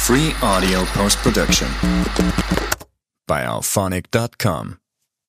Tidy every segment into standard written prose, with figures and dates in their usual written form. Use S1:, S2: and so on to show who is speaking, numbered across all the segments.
S1: Free audio post-production by Alphonic.com.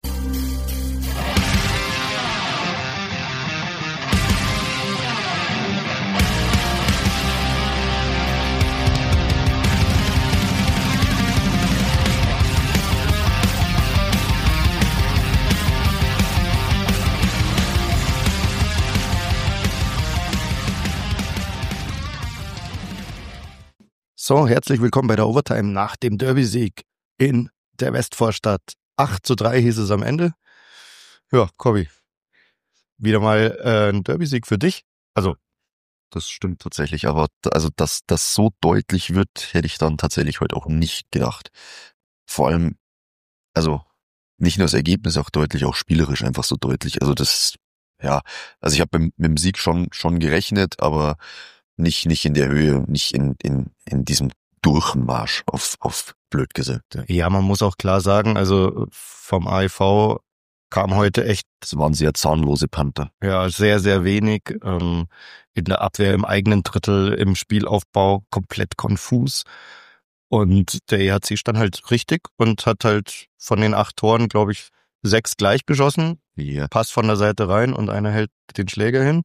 S2: So, herzlich willkommen bei der Overtime nach dem Derby-Sieg in der Westvorstadt. 8:3 hieß es am Ende. Ja, Corby, wieder mal ein Derby-Sieg für dich. Also,
S3: das stimmt tatsächlich, aber dass das so deutlich wird, hätte ich dann tatsächlich heute auch nicht gedacht. Vor allem, also nicht nur das Ergebnis auch deutlich, auch spielerisch einfach so deutlich. Also also ich habe mit dem Sieg schon gerechnet, aber nicht in der Höhe, nicht in diesem Durchmarsch auf blöd gesagt.
S2: Ja, man muss auch klar sagen, also vom AEV kam heute echt...
S3: Das waren sehr zahnlose Panther.
S2: Ja, sehr, sehr wenig. In der Abwehr, im eigenen Drittel, im Spielaufbau komplett konfus. Und der EHC stand halt richtig und hat halt von den 8 Toren, glaube ich, 6 gleich geschossen.
S3: Ja.
S2: Passt von der Seite rein und einer hält den Schläger hin.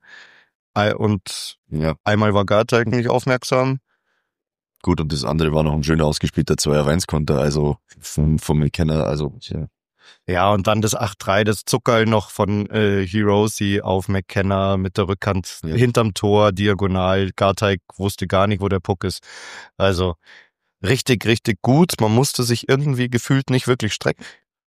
S2: Und einmal war Gartag nicht aufmerksam.
S3: Gut, und das andere war noch ein schöner ausgespielter 2-1-Konter, also vom McKenna, also ja.
S2: Ja, und dann das 8:3, das Zuckerl noch von Hiroshi auf McKenna mit der Rückhand hinterm Tor, diagonal. Gartag wusste gar nicht, wo der Puck ist. Also richtig, richtig gut. Man musste sich irgendwie gefühlt nicht wirklich strecken.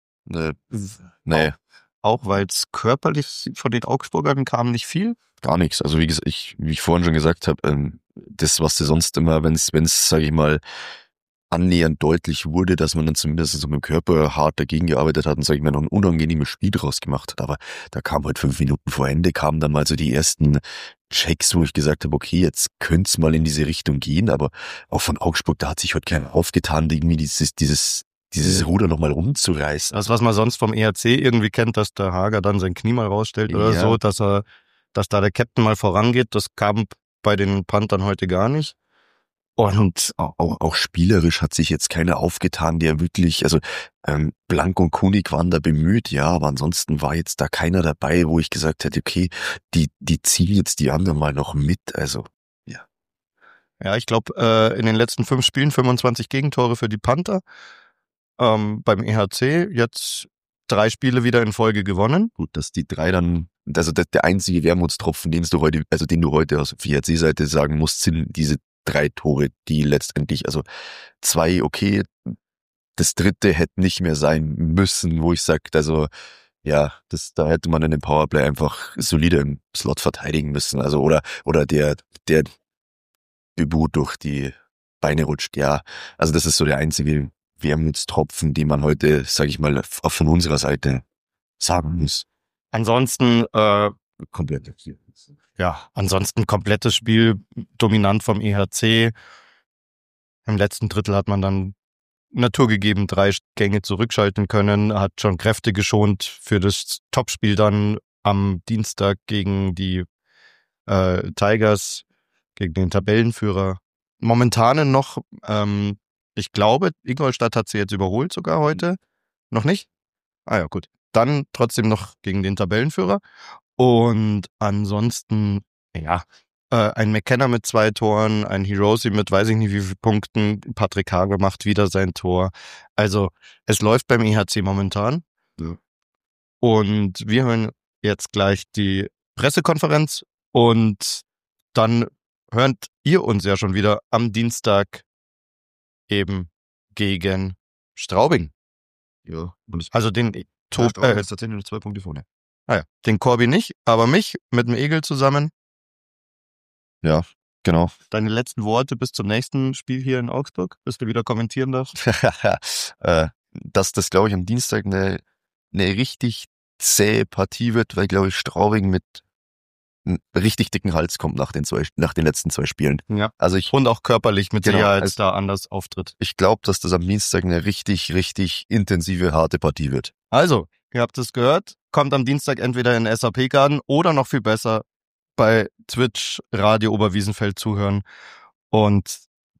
S3: Nee.
S2: Auch weil es körperlich von den Augsburgern kam nicht viel.
S3: Gar nichts. Also wie gesagt, wie ich vorhin schon gesagt habe, das, was du sonst immer, wenn es, sage ich mal, annähernd deutlich wurde, dass man dann zumindest so mit dem Körper hart dagegen gearbeitet hat und, sage ich mal, noch ein unangenehmes Spiel draus gemacht hat. Aber da kam halt 5 Minuten vor Ende, kamen dann mal so die ersten Checks, wo ich gesagt habe, okay, jetzt könnte es mal in diese Richtung gehen. Aber auch von Augsburg, da hat sich halt keiner aufgetan, irgendwie dieses Ruder nochmal rumzureißen.
S2: Das, was man sonst vom ERC irgendwie kennt, dass der Hager dann sein Knie mal rausstellt oder so, dass da der Captain mal vorangeht, das kam bei den Panthern heute gar nicht. Und
S3: auch spielerisch hat sich jetzt keiner aufgetan, der wirklich, also Blank und Kunig waren da bemüht, ja, aber ansonsten war jetzt da keiner dabei, wo ich gesagt hätte, okay, die ziehen jetzt die anderen mal noch mit, also ja.
S2: Ja, ich glaube, in den letzten 5 Spielen 25 Gegentore für die Panther. Beim EHC jetzt 3 Spiele wieder in Folge gewonnen.
S3: Gut, dass die 3 dann, also der einzige Wermutstropfen, den du heute aus der EHC-Seite sagen musst, sind diese 3 Tore, die letztendlich, also 2, okay, das 3. hätte nicht mehr sein müssen, wo ich sage, also ja, da hätte man in dem Powerplay einfach solide im Slot verteidigen müssen, also oder der Debut durch die Beine rutscht, ja, also das ist so der einzige Wermutstropfen, die man heute, sage ich mal, auch von unserer Seite sagen muss.
S2: Ansonsten komplettes Spiel, dominant vom EHC. Im letzten Drittel hat man dann naturgegeben 3 Gänge zurückschalten können, hat schon Kräfte geschont für das Topspiel dann am Dienstag gegen die Tigers, gegen den Tabellenführer. Momentan noch, ich glaube, Ingolstadt hat sie jetzt überholt sogar heute. Noch nicht? Ah ja, gut. Dann trotzdem noch gegen den Tabellenführer. Und ansonsten, ein McKenna mit 2 Toren, ein Hiroshi mit weiß ich nicht wie vielen Punkten, Patrick Hager macht wieder sein Tor. Also es läuft beim EHC momentan. Ja. Und wir hören jetzt gleich die Pressekonferenz und dann hört ihr uns ja schon wieder am Dienstag eben gegen Straubing.
S3: Ja.
S2: Also den
S3: ist tatsächlich nur 2 Punkte vorne.
S2: Ah ja, den Corby nicht, aber mich mit dem Egel zusammen.
S3: Ja, genau.
S2: Deine letzten Worte bis zum nächsten Spiel hier in Augsburg, bis du wieder kommentieren darfst?
S3: Dass das, glaube ich, am Dienstag eine richtig zähe Partie wird, weil, glaube ich, Straubing mit einem richtig dicken Hals kommt nach den letzten 2 Spielen.
S2: Ja.
S3: Also
S2: und auch körperlich mit Sicherheit da anders auftritt.
S3: Ich glaube, dass das am Dienstag eine richtig, richtig intensive, harte Partie wird.
S2: Also, ihr habt es gehört, kommt am Dienstag entweder in SAP-Garden oder noch viel besser bei Twitch Radio Oberwiesenfeld zuhören und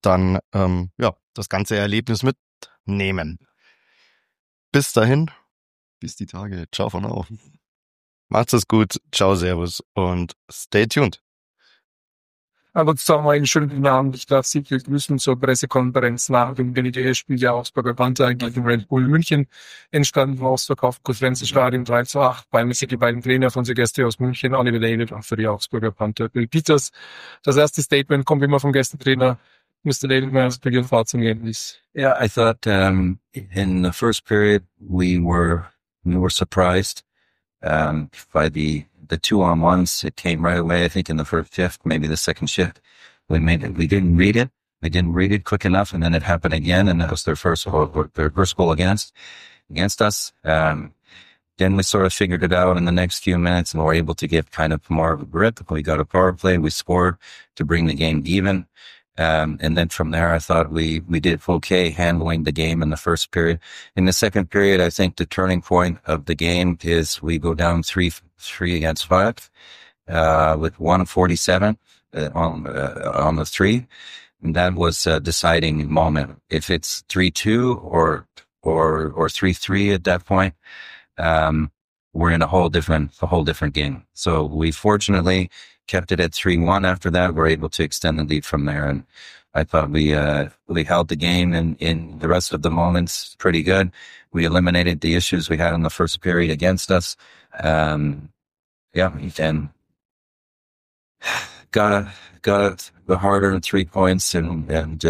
S2: dann das ganze Erlebnis mitnehmen. Bis dahin.
S3: Bis die Tage. Ciao von auch.
S2: Macht's es gut. Ciao, servus und stay tuned.
S4: Aber zusammen einen schönen Abend. Ich darf Sie begrüßen zur Pressekonferenz nach dem DND-Spiel der Augsburger Panther gegen Red Bull München. Entstanden im ausverkauften Konferenzstadion 3:8. Bei mir sind die beiden Trainer von unseren Gäste aus München, Oliver David und für die Augsburger Panther Bill Peters. Das erste Statement kommt immer vom Gästetrainer. Mr. David, may I ask your thoughts on the game, please?
S5: Yeah, I thought in the first period we were surprised by the 2-on-1s. It came right away. I think in the first shift, maybe the second shift, we didn't read it. We didn't read it quick enough, and then it happened again, and that was their first goal against us. Then we sort of figured it out in the next few minutes, and were able to get kind of more of a grip. We got a power play. We scored to bring the game even. And then from there, I thought we did okay handling the game in the first period. In the second period, I think the turning point of the game is we go down 3 against 5, with 1:47 on the 3. And that was a deciding moment. If it's 3-2 or 3-3 at that point, we're in a whole different game. So we fortunately kept it at 3-1 after that. We're able to extend the lead from there. And I thought we held the game in the rest of the moments pretty good. We eliminated the issues we had in the first period against us. And got the harder 3 points and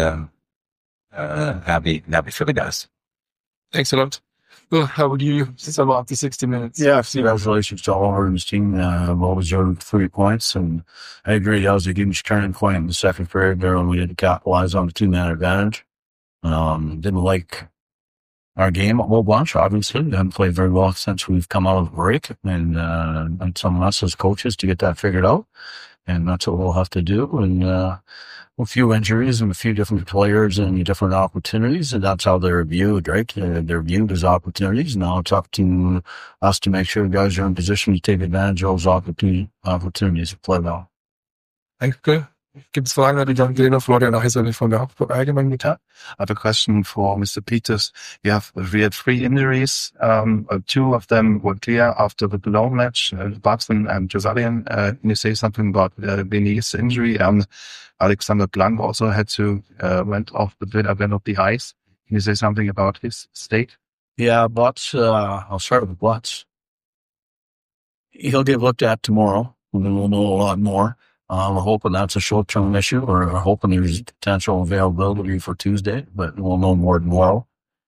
S5: happy for the guys.
S4: Thanks a lot. Well, how would you sum up the 60 minutes?
S6: Yeah, congratulations to all of his team. Well deserved 3 points, and I agree. That was a huge turning point in the second period there when we didn't capitalize on the 2-man advantage. Didn't like our game a whole bunch, obviously. We haven't played very well since we've come out of the break, and some of us as coaches to get that figured out. And that's what we'll have to do. And a few injuries and a few different players and different opportunities, and that's how they're viewed, right? They're viewed as opportunities. Now it's up to us to make sure guys are in position to take advantage of those opportunities to play well.
S4: Danke. Gibt es Fragen an den Trainer Florian Heisele von der Allgemeinen Mittag?
S7: I have a question for Mr. Peters. We had 3 injuries. 2 of them were clear after the Cologne match, Babson and Josalian. Can you say something about Benny's injury? And Alexander Blank also went off the ice. Can you say something about his state?
S6: Yeah, Butts, I'll start with Butts. He'll get looked at tomorrow, and then we'll know a lot more. We're hoping that's a short-term issue, or we're hoping there's potential availability for Tuesday, but we'll know more tomorrow.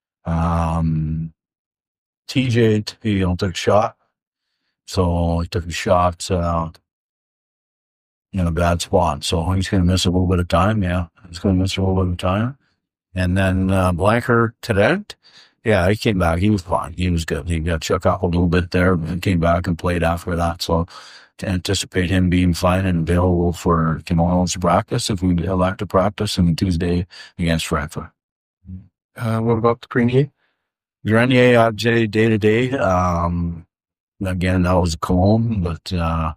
S6: TJ, took a shot. So he took a shot in a bad spot. So he's going to miss a little bit of time. Yeah, he's going to miss a little bit of time. And then Blanker today, yeah, he came back. He was fine. He was good. He got shook up a little bit there and came back and played after that. So to anticipate him being fine and available for tomorrow's practice, if we elect to practice, and Tuesday against Frankfurt.
S4: What about Grenier?
S6: Grenier, I'd say day-to-day. Again, that was Cologne, but,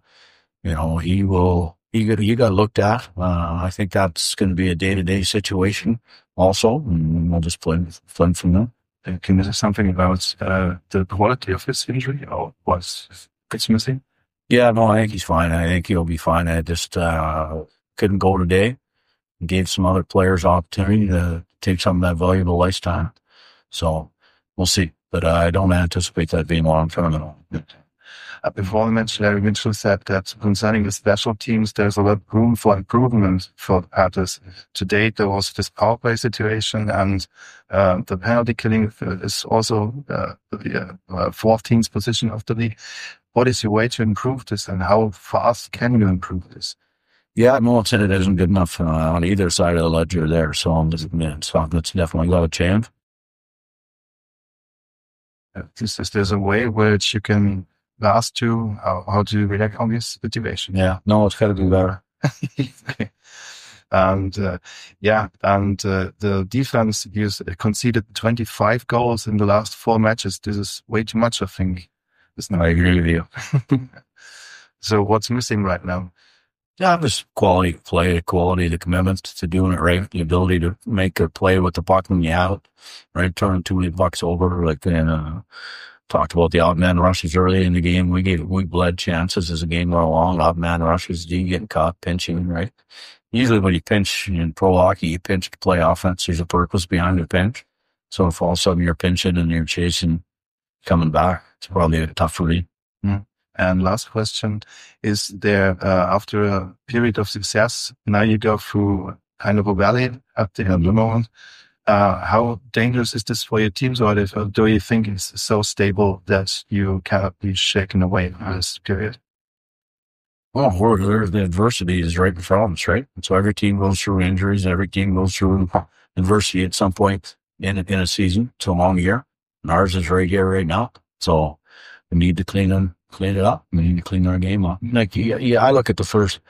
S6: he got looked at. I think that's going to be a day-to-day situation also, and we'll just play from them.
S7: Can you say something about the quality of his injury, or what's missing?
S6: Yeah, no, I think he's fine. I think he'll be fine. I just couldn't go today. Gave some other players opportunity to take some of that valuable ice time. So we'll see. But I don't anticipate that being long-term at all.
S7: Before the match, Larry Mitchell said that concerning the special teams, there's a lot of room for improvement for the Panthers. Today, there was this power play situation, and the penalty killing is also the 14th position of the league. What is your way to improve this, and how fast can you improve this?
S6: Yeah, no, it isn't good enough on either side of the ledger there. So that's definitely got to change.
S7: There's a way which you can ask to how to react on this situation.
S6: Yeah, no, it's got to be better.
S7: Okay. And the defense conceded 25 goals in the last 4 matches. This is way too much, I think.
S6: I agree with you.
S7: So what's missing right now?
S6: Yeah, just quality of play, quality of the commitment to doing it right, the ability to make a play with the puck when you have it, right? Turning too many bucks over, like talked about the odd man rushes early in the game. We bled chances as the game went along. Odd man rushes, you getting caught pinching, right? Usually when you pinch in pro hockey, you pinch to play offense. There's a purpose behind the pinch. So if all of a sudden you're pinching and you're chasing, coming back, it's probably a tough read.
S7: And last question, is there, after a period of success, now you go through kind of a valley at the moment. How dangerous is this for your teams, or do you think it's so stable that you cannot be shaken away in this period?
S6: Well, the adversity is right in front of us, right? And so every team goes through injuries, every team goes through adversity at some point in a season. It's a long year. And ours is right here, right now. So we need to clean it up. We need to clean our game up. Like, I look at the first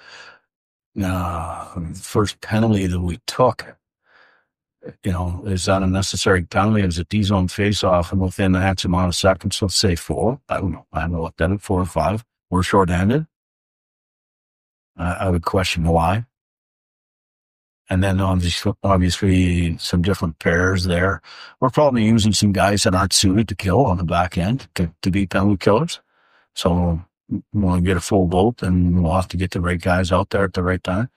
S6: penalty that we took. Is that a necessary penalty? Is it D-zone face-off? And within the X amount of seconds, let's say 4. I don't know. I haven't looked at it, 4 or 5. We're short-handed. I would question why. And then obviously some different pairs there. We're probably using some guys that aren't suited to kill on the back end to be penalty killers. So we want to get a full vote, and we'll have to get the right guys out there at the right time.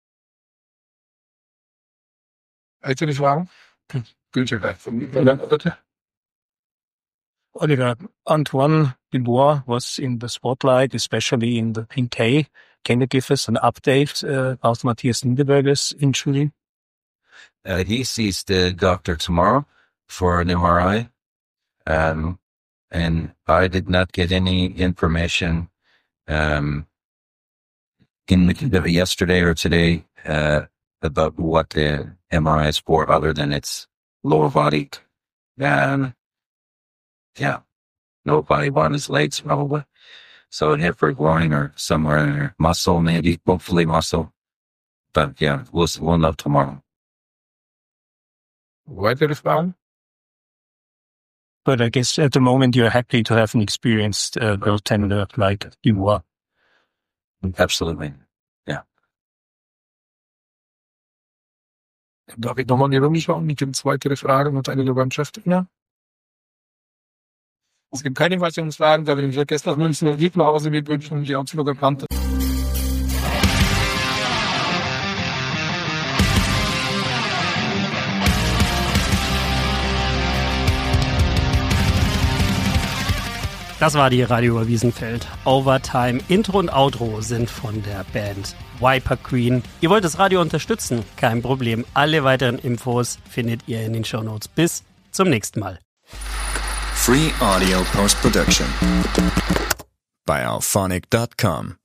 S4: Weitere Fragen? Günther, Oliver, Antoine Dubois was in the spotlight, especially in the PK. Can you give us an update about Matthias Niederberger's injury?
S5: He sees the doctor tomorrow for an MRI. And I did not get any information yesterday or today about what the MRI is for, other than it's lower body. And no body on his legs probably. So a hip or groin or somewhere in there. Muscle, maybe, hopefully muscle. But yeah, we'll know tomorrow.
S4: Weitere Fragen? But I guess at the moment you're happy to have an experienced goaltender like Dubois.
S5: Absolutely. Yeah.
S4: Darf ich nochmal in die Runde schauen? Gibt es weitere Fragen und eine Beim-Cheftrainer? Es gibt keine weiteren Fragen, da wir den Gestern München geht nach Hause, wir wünschen die Augsburger Panther.
S8: Das war die Radio Wiesenfeld. Overtime, Intro und Outro sind von der Band Viper Queen. Ihr wollt das Radio unterstützen? Kein Problem. Alle weiteren Infos findet ihr in den Shownotes. Bis zum nächsten Mal.
S1: Free audio post-production by alphonic.com.